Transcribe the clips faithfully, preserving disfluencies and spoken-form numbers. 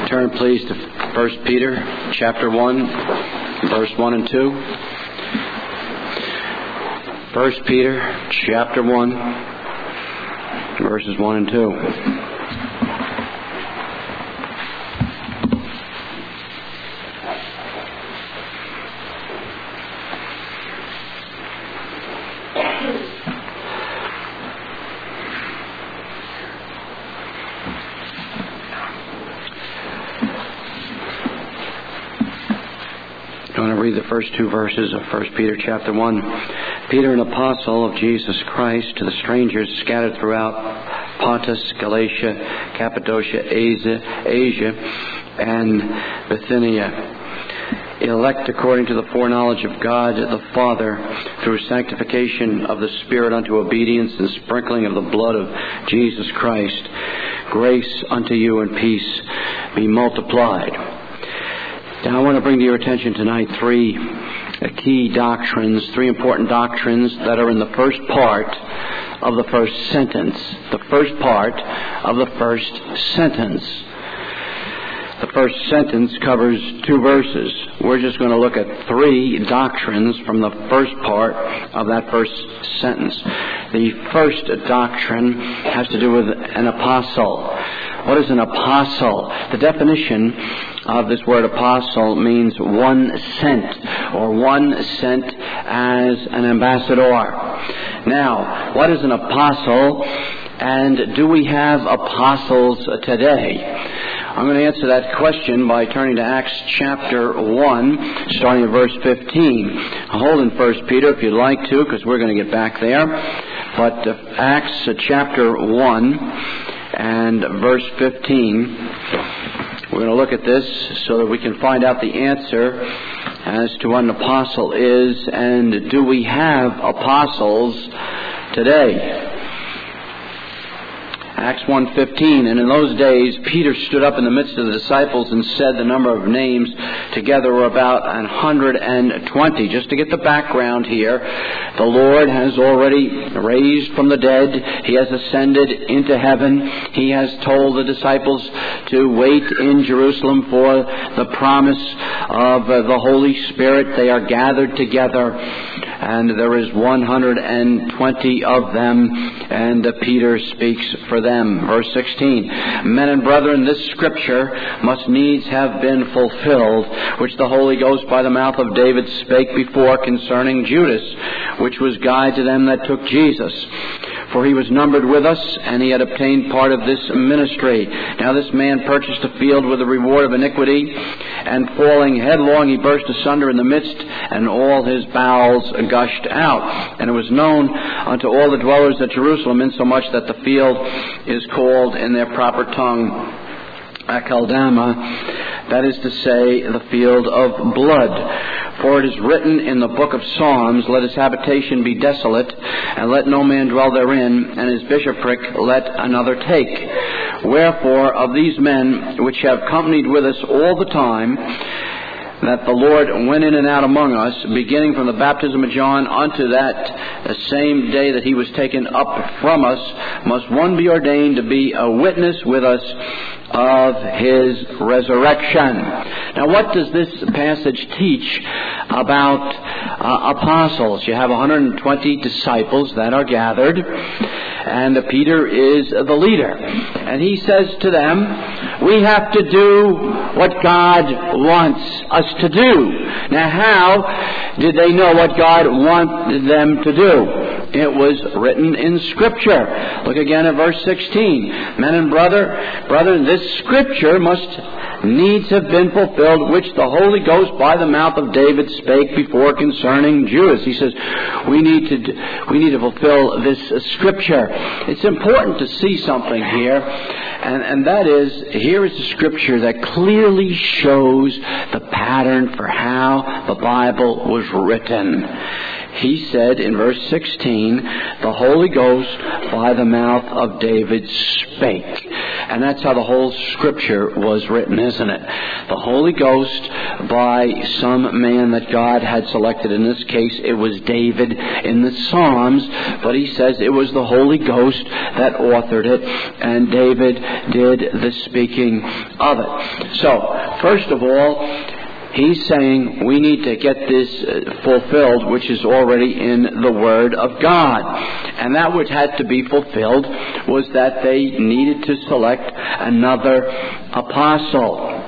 Turn, please, to First Peter chapter one, verse one and two. First Peter chapter one, verses one and two. The first two verses of First Peter chapter one. Peter, an apostle of Jesus Christ, to the strangers scattered throughout Pontus, Galatia, Cappadocia, Asia, Asia, and Bithynia, elect according to the foreknowledge of God the Father, through sanctification of the Spirit unto obedience and sprinkling of the blood of Jesus Christ, grace unto you and peace be multiplied. Now I want to bring to your attention tonight three key doctrines, three important doctrines that are in the first part of the first sentence. The first part of the first sentence. The first sentence covers two verses. We're just going to look at three doctrines from the first part of that first sentence. The first doctrine has to do with an apostle. What is an apostle? The definition of this word apostle means one sent, or one sent as an ambassador. Now, what is an apostle, and do we have apostles today? I'm going to answer that question by turning to Acts chapter one, starting at verse fifteen. Hold in First Peter if you'd like to, because we're going to get back there. But uh, Acts uh, chapter one and verse fifteen. We're going to look at this so that we can find out the answer as to what an apostle is, and do we have apostles today? Acts one fifteen, and in those days Peter stood up in the midst of the disciples and said the number of names together were about one hundred twenty. Just to get the background here, the Lord has already raised from the dead. He has ascended into heaven. He has told the disciples to wait in Jerusalem for the promise of the Holy Spirit. They are gathered together, and there is one hundred twenty of them, and Peter speaks for them. Verse sixteen, men and brethren, this scripture must needs have been fulfilled, which the Holy Ghost by the mouth of David spake before concerning Judas, which was guide to them that took Jesus. For he was numbered with us, and he had obtained part of this ministry. Now this man purchased a field with the reward of iniquity, and falling headlong he burst asunder in the midst, and all his bowels gushed out. And it was known unto all the dwellers at Jerusalem, insomuch that the field is called in their proper tongue Akeldama, that is to say, the field of blood. For it is written in the book of Psalms, let his habitation be desolate, and let no man dwell therein, and his bishopric let another take. Wherefore, of these men which have companied with us all the time, that the Lord went in and out among us, beginning from the baptism of John unto that the same day that he was taken up from us, must one be ordained to be a witness with us of his resurrection. Now, what does this passage teach about uh, apostles? You have one hundred twenty disciples that are gathered, and Peter is the leader. And he says to them, we have to do what God wants us to do. Now, how did they know what God wanted them to do? It was written in Scripture. Look again at verse sixteen. Men and brother, brethren, this Scripture must needs have been fulfilled, which the Holy Ghost by the mouth of David spake before concerning Judas. He says, we need to we need to fulfill this Scripture. It's important to see something here, and, and that is, here is a Scripture that clearly shows the pattern for how the Bible was written. he said in verse sixteen, the Holy Ghost by the mouth of David spake. And that's how the whole Scripture was written, isn't it? The Holy Ghost by some man that God had selected. In this case, it was David in the Psalms, but he says it was the Holy Ghost that authored it, and David did the speaking of it. So, first of all, he's saying we need to get this fulfilled, which is already in the Word of God. And that which had to be fulfilled was that they needed to select another apostle.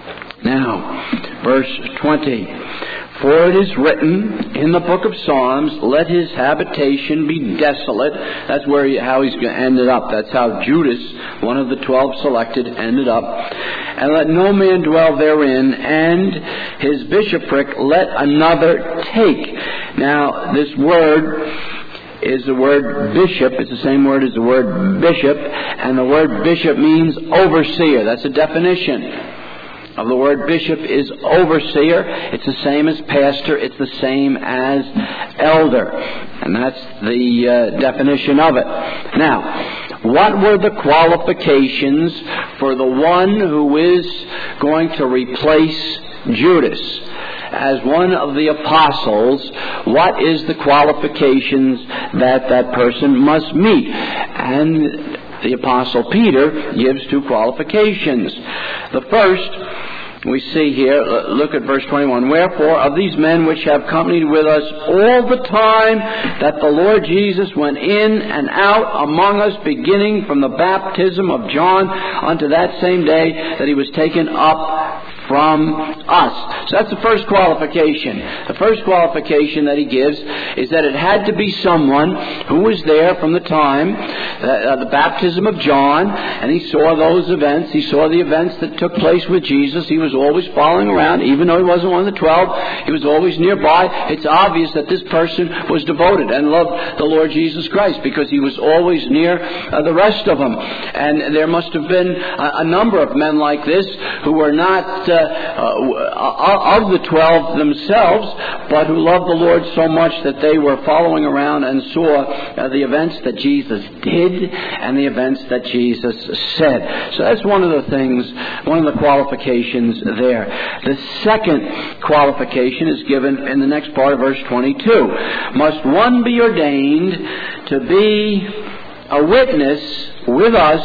Now, verse twenty. For it is written in the book of Psalms, let his habitation be desolate. That's where he, how he's ended up. That's how Judas, one of the twelve selected, ended up. And let no man dwell therein, and his bishopric let another take. Now, this word is the word bishop. It's the same word as the word bishop. And the word bishop means overseer. That's a definition of the word bishop is overseer. It's the same as pastor. It's the same as elder. And that's the uh, definition of it. Now, what were the qualifications for the one who is going to replace Judas as one of the apostles? What is the qualifications that that person must meet? And the Apostle Peter gives two qualifications. The first, we see here, look at verse twenty-one. Wherefore, of these men which have companied with us all the time that the Lord Jesus went in and out among us, beginning from the baptism of John unto that same day that he was taken up from us. So that's the first qualification. The first qualification that he gives is that it had to be someone who was there from the time, uh, the baptism of John, and he saw those events. He saw the events that took place with Jesus. He was always following around, even though he wasn't one of the twelve. He was always nearby. It's obvious that this person was devoted and loved the Lord Jesus Christ because he was always near uh, the rest of them. And there must have been a, a number of men like this who were not uh, Uh, of the twelve themselves, but who loved the Lord so much that they were following around and saw uh, the events that Jesus did and the events that Jesus said. So that's one of the things, one of the qualifications there. The second qualification is given in the next part of verse twenty-two. Must one be ordained to be a witness with us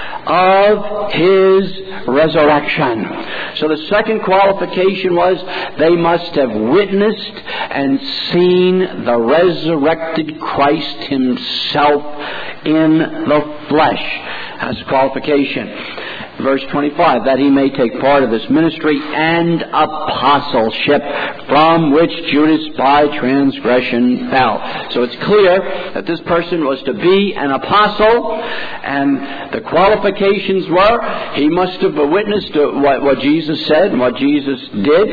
of his resurrection. So the second qualification was they must have witnessed and seen the resurrected Christ himself in the flesh. That's a qualification. Verse twenty-five, that he may take part of this ministry and apostleship from which Judas by transgression fell. So it's clear that this person was to be an apostle, and the qualifications were he must have witnessed to what, what Jesus said and what Jesus did,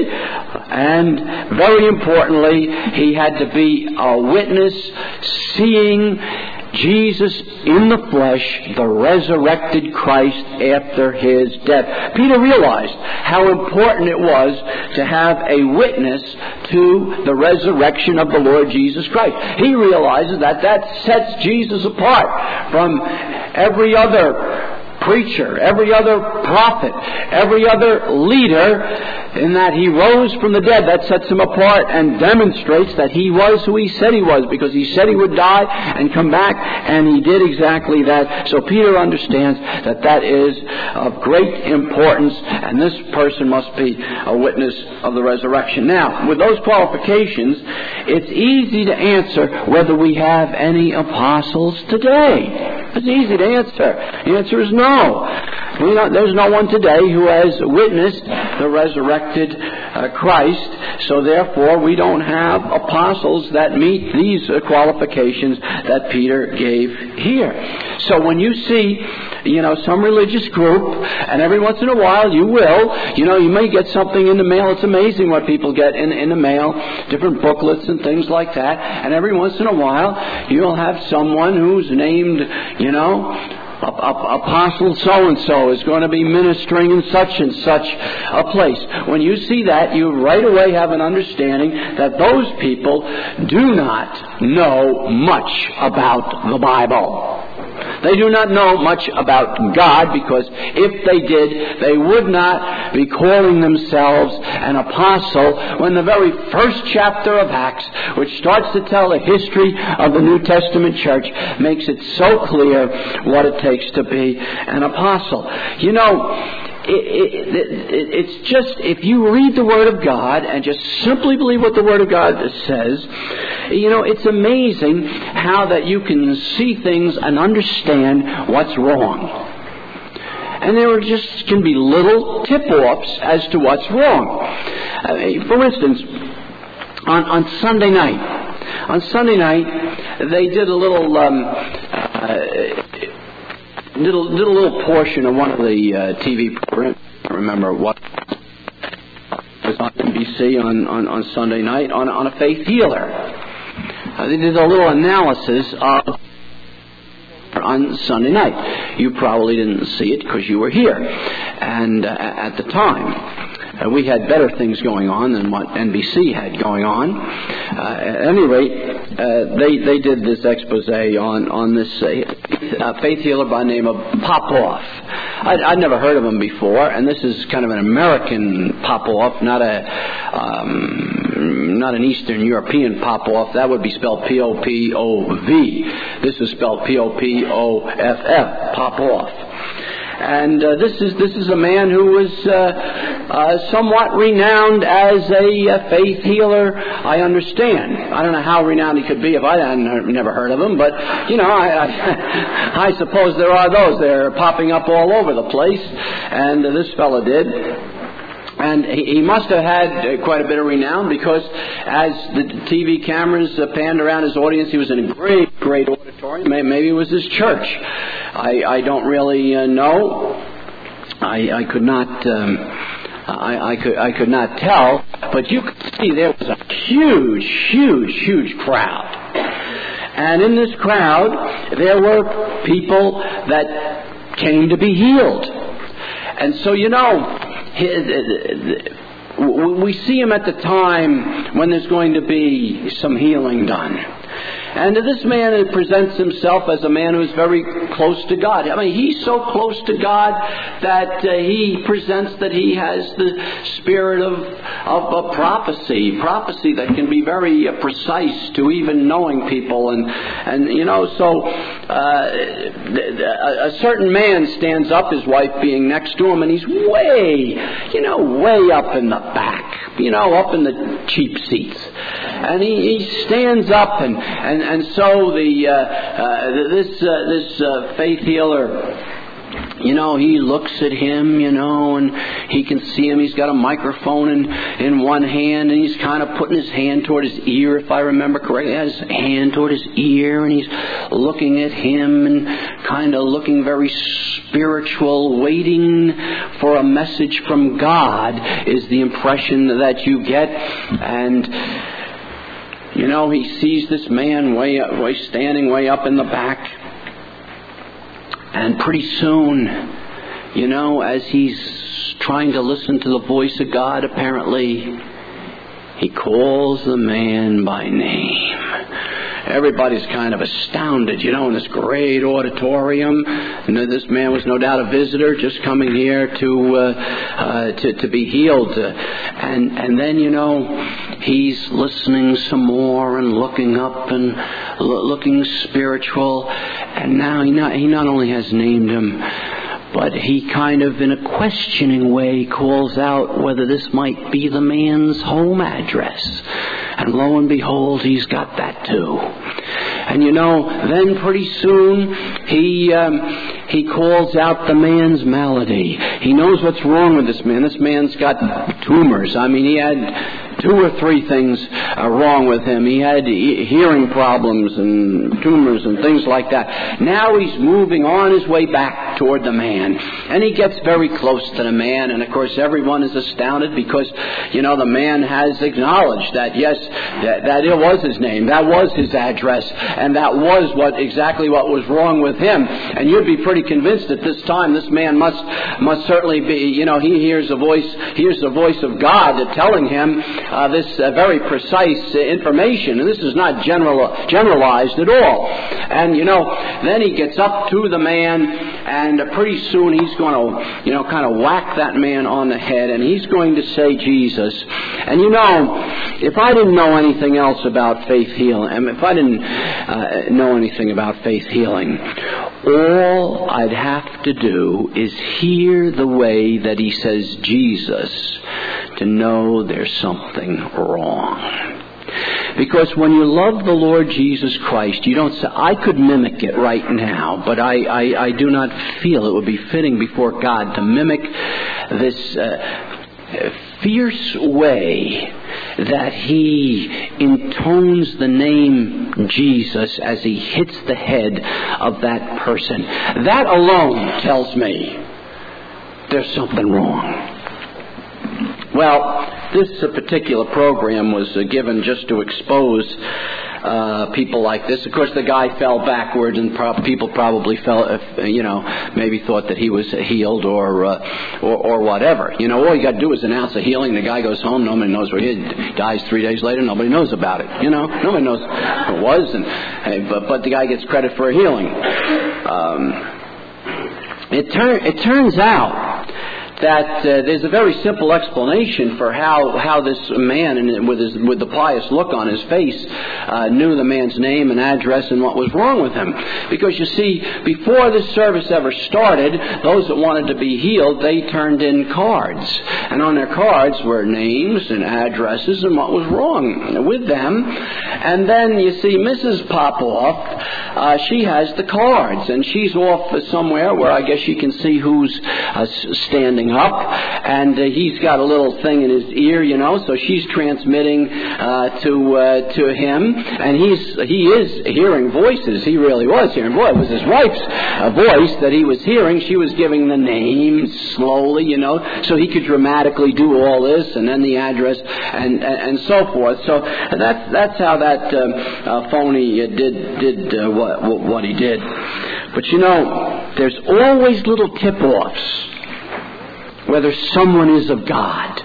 and very importantly, he had to be a witness seeing Jesus in the flesh, the resurrected Christ after his death. Peter realized how important it was to have a witness to the resurrection of the Lord Jesus Christ. He realizes that that sets Jesus apart from every other preacher, every other prophet, every other leader, in that he rose from the dead. That sets him apart and demonstrates that he was who he said he was, because he said he would die and come back, and he did exactly that. So Peter understands that that is of great importance, and this person must be a witness of the resurrection. Now, with those qualifications, it's easy to answer whether we have any apostles today. It's easy to answer. The answer is no. We don't, there's no one today who has witnessed the resurrected uh, Christ, so therefore we don't have apostles that meet these uh, qualifications that Peter gave here. So when you see, you know, some religious group, and every once in a while you will, you know, you may get something in the mail. It's amazing what people get in, in the mail, different booklets and things like that, and every once in a while you'll have someone who's named, you know, Apostle so-and-so is going to be ministering in such and such a place. When you see that, you right away have an understanding that those people do not know much about the Bible. They do not know much about God, because if they did, they would not be calling themselves an apostle when the very first chapter of Acts, which starts to tell the history of the New Testament church, makes it so clear what it takes to be an apostle. You know, It, it, it, it's just, if you read the Word of God and just simply believe what the Word of God says, you know, it's amazing how that you can see things and understand what's wrong. And there just can be little tip-offs as to what's wrong. Uh, for instance, on, on Sunday night, on Sunday night, they did a little... Um, uh, Did a, did a little portion of one of the uh, T V programs. I don't remember what it was on N B C on, on, on Sunday night on, on a faith healer. Uh, they did a little analysis of on Sunday night. You probably didn't see it because you were here, and uh, at the time. Uh, we had better things going on than what N B C had going on. Uh, at any rate, uh, they they did this expose on on this uh, faith healer by the name of Popoff. I'd, I'd never heard of him before, and this is kind of an American Popoff, not a um, not an Eastern European Popoff. That would be spelled P O P O V. This is spelled P O P O F F, Popoff. And uh, this is this is a man who was uh, uh, somewhat renowned as a uh, faith healer, I understand. I don't know how renowned he could be if I hadn't never heard of him, but, you know, I, I, I suppose there are those. They're popping up all over the place, and uh, this fellow did. And he must have had quite a bit of renown, because as the T V cameras panned around his audience, he was in a great, great auditorium. Maybe it was his church. I, I don't really uh, know. I, I could not. Um, I, I could. I could not tell. But you could see there was a huge, huge, huge crowd. And in this crowd, there were people that came to be healed. And so, you know, we see him at the time when there's going to be some healing done. And this man presents himself as a man who is very close to God. I mean, he's so close to God that uh, he presents that he has the spirit of, of, of prophecy, prophecy that can be very uh, precise to even knowing people. And, and you know, so uh, a, a certain man stands up, his wife being next to him, and he's way, you know, way up in the back, you know, up in the cheap seats. And he, he stands up, and, and, and so the uh, uh, this uh, this uh, faith healer, you know, he looks at him, you know, and he can see him. He's got a microphone in, in one hand, and he's kind of putting his hand toward his ear, if I remember correctly. He has his hand toward his ear, and he's looking at him and kind of looking very spiritual, waiting for a message from God is the impression that you get. And you know, he sees this man way up, way standing way up in the back. And pretty soon, you know, as he's trying to listen to the voice of God, apparently, he calls the man by name. Everybody's kind of astounded, you know, in this great auditorium. And this man was no doubt a visitor, just coming here to uh, uh, to, to be healed. Uh, and and then, you know, he's listening some more and looking up and lo- looking spiritual. And now he not he not only has named him, but he kind of, in a questioning way, calls out whether this might be the man's home address. And lo and behold, he's got that too. And you know, then pretty soon, he um, he calls out the man's malady. He knows what's wrong with this man. This man's got tumors. I mean, he had two or three things uh, wrong with him. He had e- hearing problems and tumors and things like that. Now he's moving on his way back toward the man. And he gets very close to the man. And, of course, everyone is astounded because, you know, the man has acknowledged that, yes, that, that it was his name. That was his address. And that was what exactly what was wrong with him. And you'd be pretty convinced at this time this man must must certainly be, you know, he hears a voice, hears the voice of God telling him uh, this uh, very precise uh, information. And this is not general, generalized at all. And, you know, then he gets up to the man, and uh, pretty soon he's going to, you know, kind of whack that man on the head, and he's going to say Jesus. And, you know, if I didn't know anything else about faith healing, I mean, if I didn't uh, know anything about faith healing, all I'd have to do is hear the way that he says Jesus to know there's something wrong. Because when you love the Lord Jesus Christ, you don't say, I could mimic it right now, but I, I, I do not feel it would be fitting before God to mimic this uh, fierce way that he intones the name Jesus as he hits the head of that person. That alone tells me there's something wrong. Well, this uh, particular program was uh, given just to expose uh, people like this. Of course, the guy fell backwards, and pro- people probably felt, uh, you know, maybe thought that he was healed or, uh, or or whatever. You know, all you got to do is announce a healing. The guy goes home. Nobody knows where he is. He dies three days later. Nobody knows about it. You know, nobody knows who it was, and hey, but, but the guy gets credit for a healing. Um, it turn it turns out that uh, there's a very simple explanation for how, how this man, and with his, with the pious look on his face, uh, knew the man's name and address and what was wrong with him. Because you see, before this service ever started, those that wanted to be healed, they turned in cards. And on their cards were names and addresses and what was wrong with them. And then you see Missus Popoff, uh, she has the cards, and she's off somewhere where I guess she can see who's uh, standing up, and uh, he's got a little thing in his ear, you know, so she's transmitting uh, to uh, to him, and he's he is hearing voices. He really was hearing voices. It was his wife's uh, voice that he was hearing. She was giving the names slowly, you know, so he could dramatically do all this, and then the address, and and, and so forth. So that's that's how that uh, uh, phony uh, did did uh, what what he did. But you know, there's always little tip-offs whether someone is of God.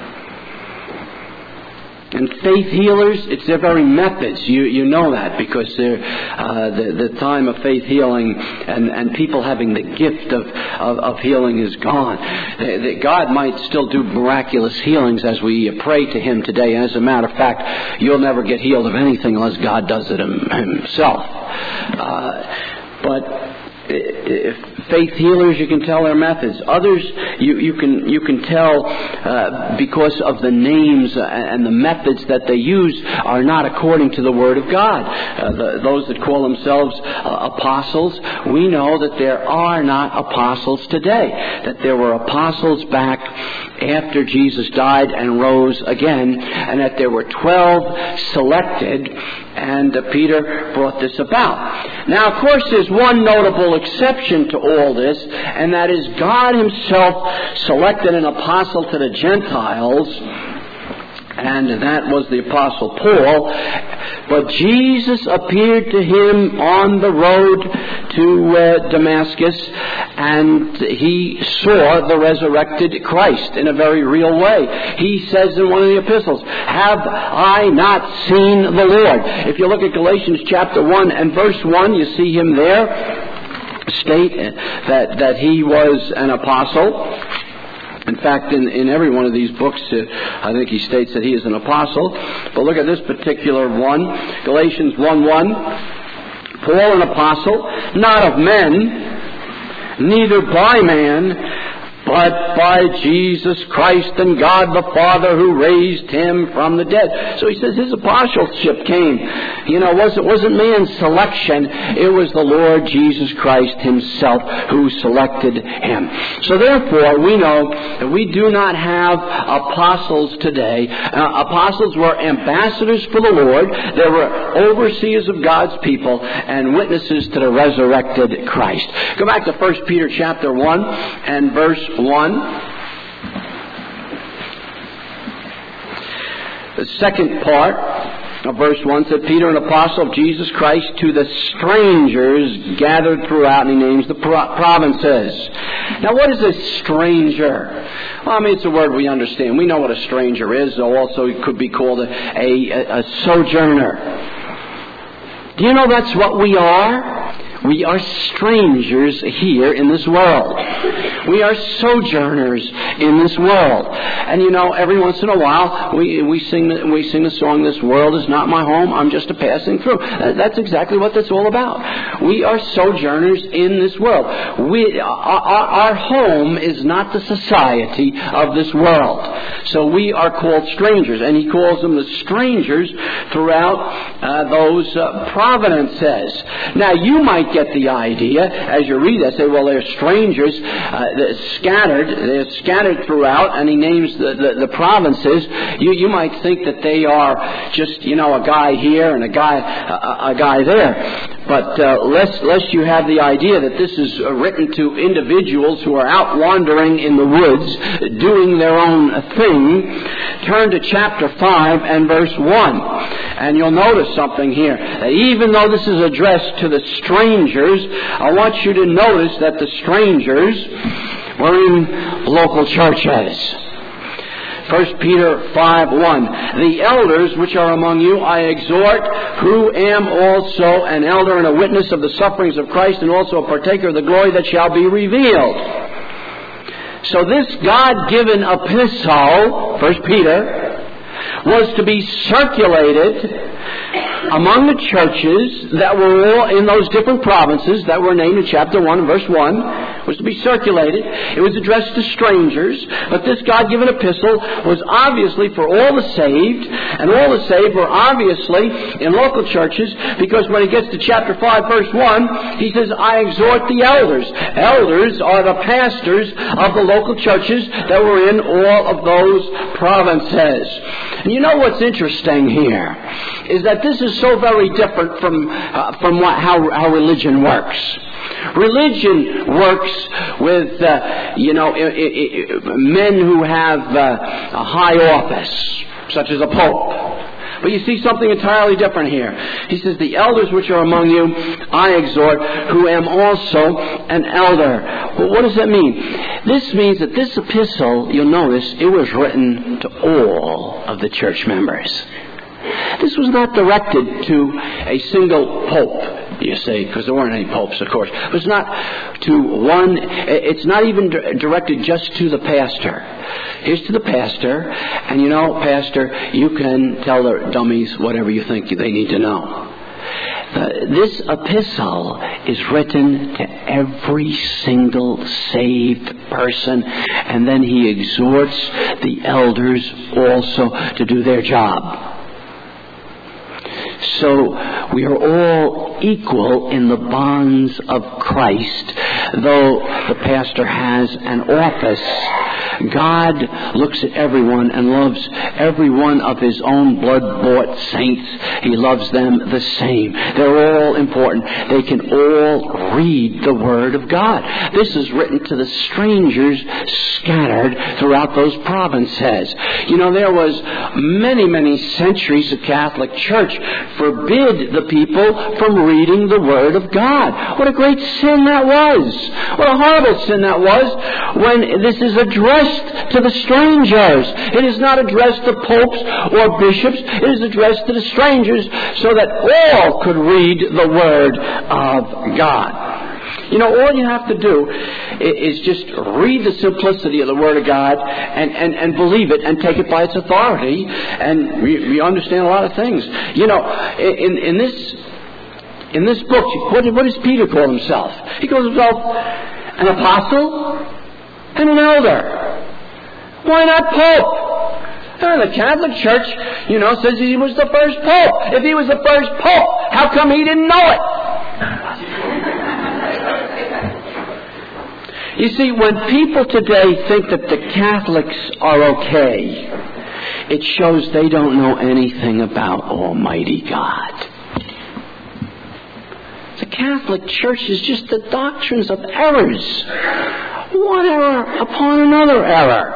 And faith healers, it's their very methods. You you know that because they're, uh, the, the time of faith healing and, and people having the gift of, of, of healing is gone. They, they, God might still do miraculous healings as we pray to Him today. As a matter of fact, you'll never get healed of anything unless God does it Himself. Uh, but if faith healers, you can tell their methods. Others, you, you can you can tell uh, because of the names and the methods that they use are not according to the Word of God. Uh, the, those that call themselves uh, apostles, we know that there are not apostles today. That there were apostles back after Jesus died and rose again, and that there were twelve selected, and uh, Peter brought this about. Now, of course, there's one notable exception to all this, and that is God Himself selected an apostle to the Gentiles, and that was the Apostle Paul. But Jesus appeared to him on the road to uh, Damascus, and he saw the resurrected Christ in a very real way. He says in one of the epistles, "Have I not seen the Lord?" If you look at Galatians chapter one and verse one, you see him there state that, that he was an apostle. In fact, in, in every one of these books, uh, I think he states that he is an apostle. But look at this particular one, Galatians one one. Paul, an apostle, not of men, neither by man, but by Jesus Christ and God the Father who raised him from the dead. So he says his apostleship came. You know, it wasn't, wasn't man's selection. It was the Lord Jesus Christ himself who selected him. So therefore, we know that we do not have apostles today. Uh, apostles were ambassadors for the Lord. They were overseers of God's people and witnesses to the resurrected Christ. Go back to First Peter chapter one and verse one. The second part of verse one said, Peter, an apostle of Jesus Christ, to the strangers gathered throughout, and he names the pro- provinces. Now, what is a stranger? Well, I mean, it's a word we understand. We know what a stranger is. Also, it could be called a, a, a sojourner. Do you know that's what we are? We are strangers here in this world. We are sojourners in this world. And you know, every once in a while, we we sing we sing the song, "This world is not my home, I'm just a passing through." That's exactly what that's all about. We are sojourners in this world. We our, our home is not the society of this world. So we are called strangers, and he calls them the strangers throughout uh, those uh, provinces. Now, you might get the idea as you read that, say, well, they're strangers, uh, they're scattered, they're scattered throughout, and he names the, the, the provinces. You you might think that they are just, you know, a guy here and a guy a, a guy there. But uh, lest, lest you have the idea that this is written to individuals who are out wandering in the woods, doing their own thing, turn to chapter five and verse one. And you'll notice something here. That even though this is addressed to the strangers, I want you to notice that the strangers were in local churches. First Peter five one. The elders which are among you I exhort, who am also an elder and a witness of the sufferings of Christ, and also a partaker of the glory that shall be revealed. So this God-given epistle, First Peter, was to be circulated among the churches that were all in those different provinces that were named in chapter one, verse one, was to be circulated. It was addressed to strangers, but this God-given epistle was obviously for all the saved, and all the saved were obviously in local churches, because when he gets to chapter five, verse one, he says, I exhort the elders. Elders are the pastors of the local churches that were in all of those provinces. And you know what's interesting here is that this is so very different from uh, from what, how how religion works. Religion works with uh, you know I- I- I- men who have uh, a high office, such as a pope. But you see something entirely different here. He says, the elders which are among you, I exhort, who am also an elder. Well, what does that mean? This means that this epistle, you'll notice, it was written to all of the church members. This was not directed to a single pope, you see, because there weren't any popes, of course. It was not to one, it's not even directed just to the pastor. Here's to the pastor, and you know, pastor, you can tell the dummies whatever you think they need to know. Uh, this epistle is written to every single saved person, and then he exhorts the elders also to do their job. So we are all equal in the bonds of Christ, though the pastor has an office. God looks at everyone and loves every one of his own blood-bought saints. He loves them the same. They're all important. They can all read the Word of God. This is written to the strangers scattered throughout those provinces. You know, there was many, many centuries the Catholic Church forbid the people from reading the Word of God. What a great sin that was. What a horrible sin that was when this is addressed to the strangers. It is not addressed to popes or bishops. It is addressed to the strangers so that all could read the Word of God. You know, all you have to do is just read the simplicity of the Word of God and, and, and believe it and take it by its authority, and we, we understand a lot of things. You know, in, in this in this book, what, what does Peter call himself? He calls himself an apostle and an elder. Why not Pope? And the Catholic Church, you know, says he was the first Pope. If he was the first Pope, how come he didn't know it? You see, when people today think that the Catholics are okay, it shows they don't know anything about Almighty God. The Catholic Church is just the doctrines of errors. One error upon another error.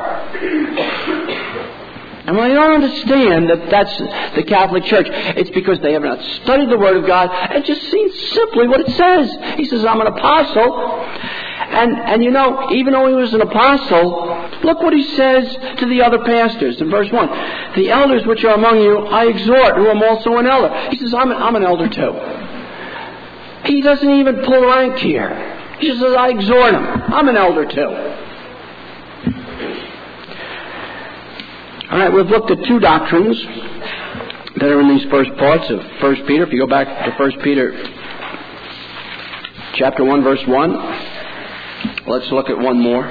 And when I don't understand that that's the Catholic Church, it's because they have not studied the Word of God and just seen simply what it says. He says, I'm an apostle. And, and you know, even though he was an apostle, look what he says to the other pastors in verse one. The elders which are among you, I exhort, who am also an elder. He says, I'm an, I'm an elder too. He doesn't even pull rank here. He just says, I exhort him. I'm an elder too. All right, we've looked at two doctrines that are in these first parts of First Peter. If you go back to First Peter chapter one, verse one, let's look at one more.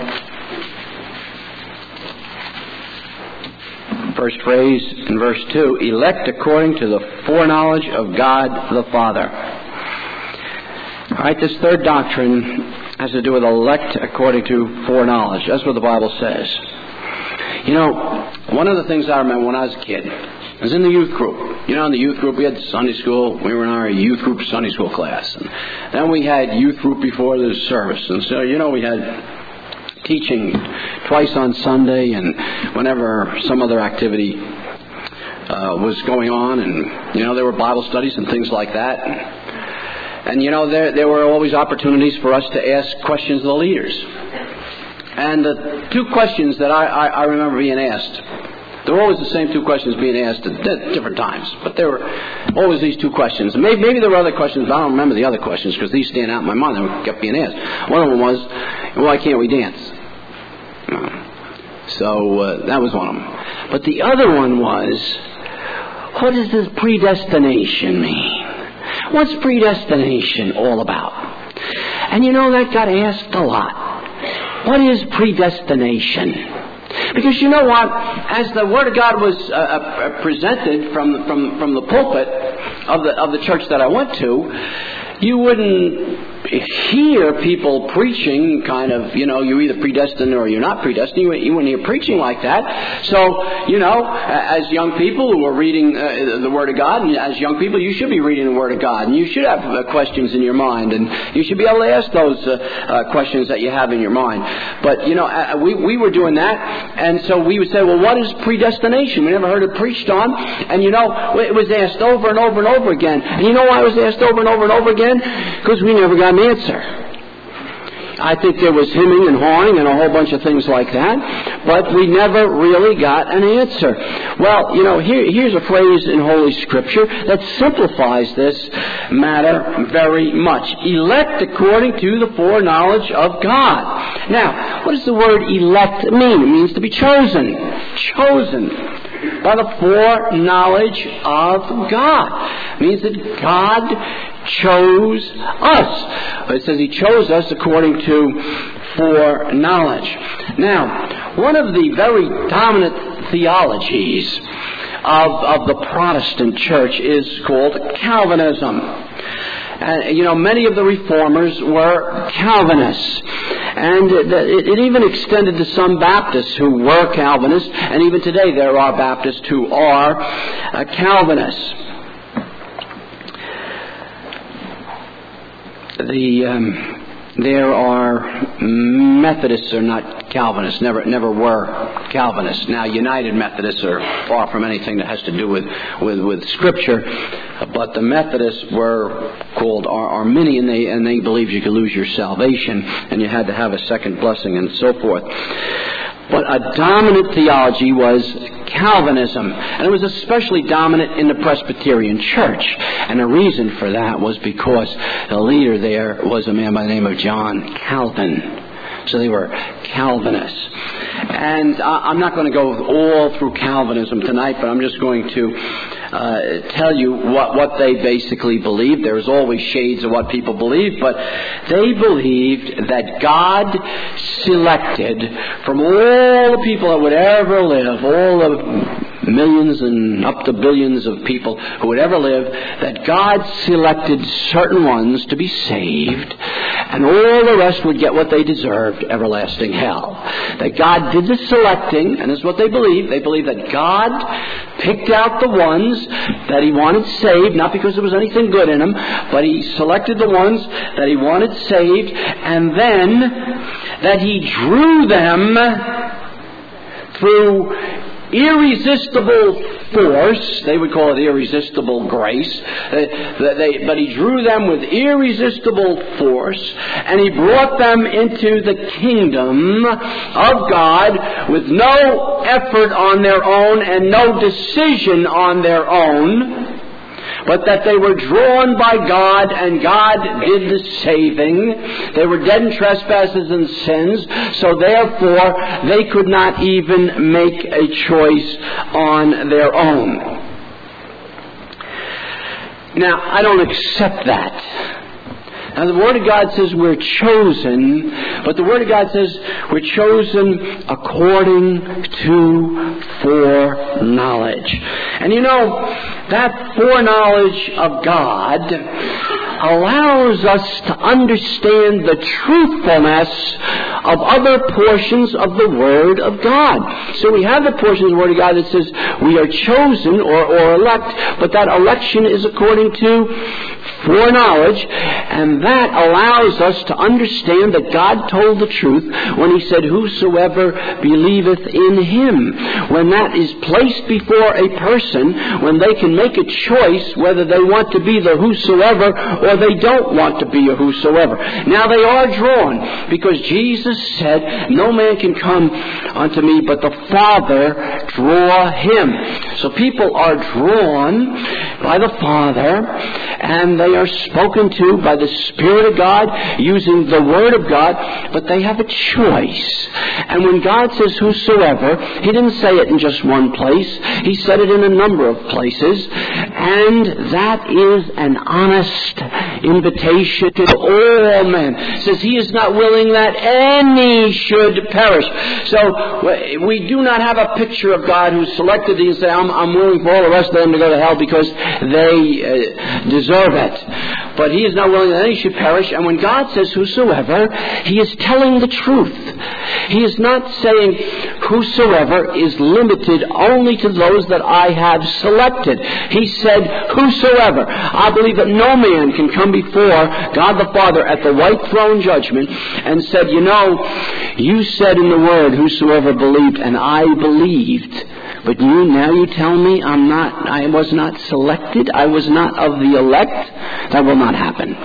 First phrase in verse two, elect according to the foreknowledge of God the Father. All right, this third doctrine has to do with elect according to foreknowledge. That's what the Bible says. You know, one of the things I remember when I was a kid, I was in the youth group. You know, in the youth group we had Sunday school. We were in our youth group Sunday school class. And then we had youth group before the service. And so, you know, we had teaching twice on Sunday and whenever some other activity uh, was going on. And, you know, there were Bible studies and things like that. And, you know, there, there were always opportunities for us to ask questions of the leaders. And the two questions that I, I, I remember being asked, there were always the same two questions being asked at different times, but there were always these two questions. And maybe, maybe there were other questions, but I don't remember the other questions because these stand out in my mind and kept being asked. One of them was, why can't we dance? So uh, that was one of them. But the other one was, what does this predestination mean? What's predestination all about? And you know, that got asked a lot. What is predestination? Because you know what? As the Word of God was uh, uh, presented from from from the pulpit of the of the church that I went to, you wouldn't hear people preaching kind of, you know, you're either predestined or you're not predestined. You, you wouldn't hear preaching like that. So, you know, as young people who are reading uh, the Word of God, and as young people, you should be reading the Word of God, and you should have uh, questions in your mind, and you should be able to ask those uh, uh, questions that you have in your mind. But, you know, uh, we, we were doing that, and so we would say, well, what is predestination? We never heard it preached on, and, you know, it was asked over and over and over again. And you know why it was asked over and over and over again? Because we never got an answer. I think there was hemming and hawing and a whole bunch of things like that, but we never really got an answer. Well, you know, here, here's a phrase in Holy Scripture that simplifies this matter very much. Elect according to the foreknowledge of God. Now, what does the word elect mean? It means to be chosen. Chosen by the foreknowledge of God. It means that God chose us. It says He chose us according to foreknowledge. Now, one of the very dominant theologies of, of the Protestant church is called Calvinism. And, you know, many of the reformers were Calvinists. And it, it even extended to some Baptists who were Calvinists. And even today there are Baptists who are uh, Calvinists. The um, there are Methodists are not Calvinists, never never were Calvinists. Now, United Methodists are far from anything that has to do with with, with Scripture, but the Methodists were called Ar- Arminian, they, and they believed you could lose your salvation and you had to have a second blessing and so forth. But a dominant theology was Calvinism, and it was especially dominant in the Presbyterian Church. And the reason for that was because the leader there was a man by the name of John Calvin. So they were Calvinists. And I'm not going to go all through Calvinism tonight, but I'm just going to uh, tell you what, what they basically believed. There's always shades of what people believe, but they believed that God selected from all the people that would ever live, all the millions and up to billions of people who would ever live, that God selected certain ones to be saved, and all the rest would get what they deserved, everlasting hell. That God did the selecting, and this is what they believe. They believe that God picked out the ones that He wanted saved, not because there was anything good in them, but He selected the ones that He wanted saved, and then that He drew them through irresistible force. They would call it irresistible grace. They, they, but He drew them with irresistible force, and He brought them into the kingdom of God with no effort on their own and no decision on their own, but that they were drawn by God, and God did the saving. They were dead in trespasses and sins, so therefore they could not even make a choice on their own. Now, I don't accept that. Now, the Word of God says we're chosen, but the Word of God says we're chosen according to foreknowledge. And you know, that foreknowledge of God allows us to understand the truthfulness of other portions of the Word of God. So we have the portion of the Word of God that says we are chosen or, or elect, but that election is according to foreknowledge, and that allows us to understand that God told the truth when He said, "Whosoever believeth in Him." When that is placed before a person, when they can make a choice whether they want to be the whosoever or they don't want to be a whosoever. Now they are drawn, because Jesus said, "No man can come unto me but the Father draw him." So people are drawn by the Father, and they are spoken to by the Spirit of God using the Word of God, but they have a choice. And when God says whosoever, He didn't say it in just one place. He said it in a number of places, and that is an honest invitation to all men. It says He is not willing that any should perish. So we do not have a picture of God who selected these and say, I'm, I'm willing for all the rest of them to go to hell because they uh, deserve it. But He is not willing that any should perish. And when God says whosoever, He is telling the truth. He is not saying whosoever is limited only to those that I have selected. He said whosoever. I believe that no man can come before God the Father at the white throne judgment and said, you know, you said in the Word whosoever believed, and I believed. But you now you tell me I'm not, I was not selected, I was not of the elect. That will not happen.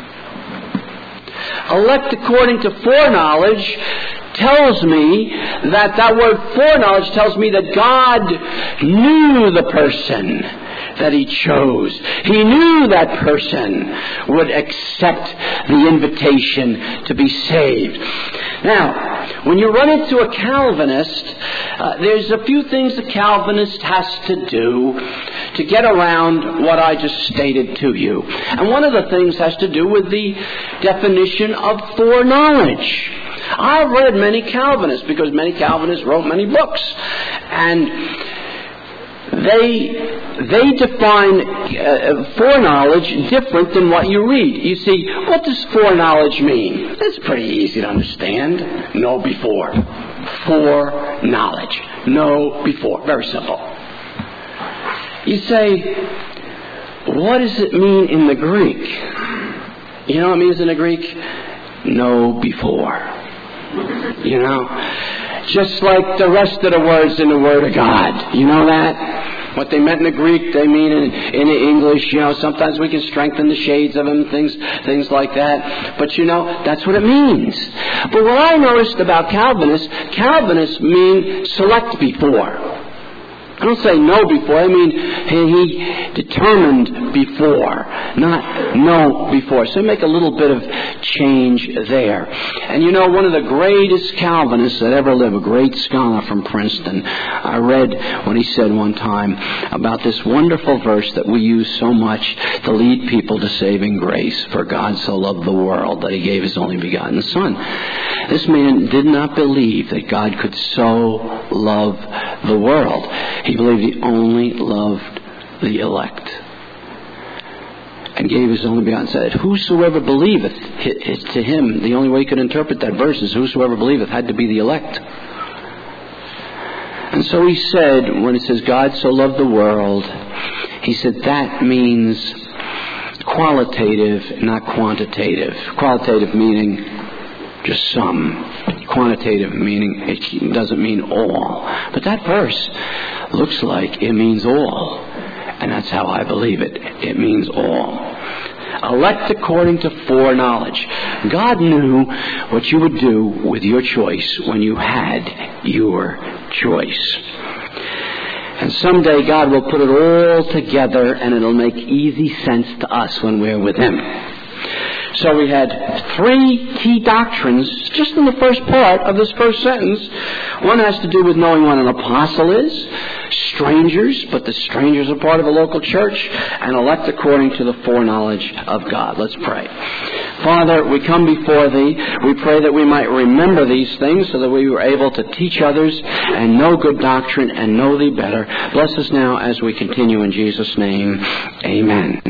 Elect according to foreknowledge tells me that that word foreknowledge tells me that God knew the person that He chose. He knew that person would accept the invitation to be saved. Now, when you run into a Calvinist, uh, there's a few things a Calvinist has to do to get around what I just stated to you. And one of the things has to do with the definition of foreknowledge. I've read many Calvinists because many Calvinists wrote many books. And They they define uh, foreknowledge different than what you read. You see, what does foreknowledge mean? That's pretty easy to understand. Know before. Foreknowledge. Know before. Very simple. You say, what does it mean in the Greek? You know what it means in the Greek? Know before. You know? Just like the rest of the words in the Word of God. You know that? What they meant in the Greek, they mean in, in the English. You know, sometimes we can strengthen the shades of them, things, things like that. But you know, that's what it means. But what I noticed about Calvinists, Calvinists mean select before. I don't say know before. I mean, he determined before, not know before. So make a little bit of change there. And you know, one of the greatest Calvinists that ever lived, a great scholar from Princeton, I read when he said one time about this wonderful verse that we use so much to lead people to saving grace. For God so loved the world that he gave his only begotten Son. This man did not believe that God could so love the world. He believed he only loved the elect. And gave his only begotten Son. Whosoever believeth, to him, the only way he could interpret that verse is whosoever believeth had to be the elect. And so he said, when it says God so loved the world, he said that means qualitative, not quantitative. Qualitative meaning just some. Quantitative meaning it doesn't mean all. But that verse looks like it means all. And that's how I believe it. It means all. Elect according to foreknowledge. God knew what you would do with your choice when you had your choice. And someday God will put it all together and it'll make easy sense to us when we're with Him. So we had three key doctrines just in the first part of this first sentence. One has to do with knowing what an apostle is, strangers, but the strangers are part of a local church, and elect according to the foreknowledge of God. Let's pray. Father, we come before Thee. We pray that we might remember these things so that we were able to teach others and know good doctrine and know Thee better. Bless us now as we continue in Jesus' name. Amen.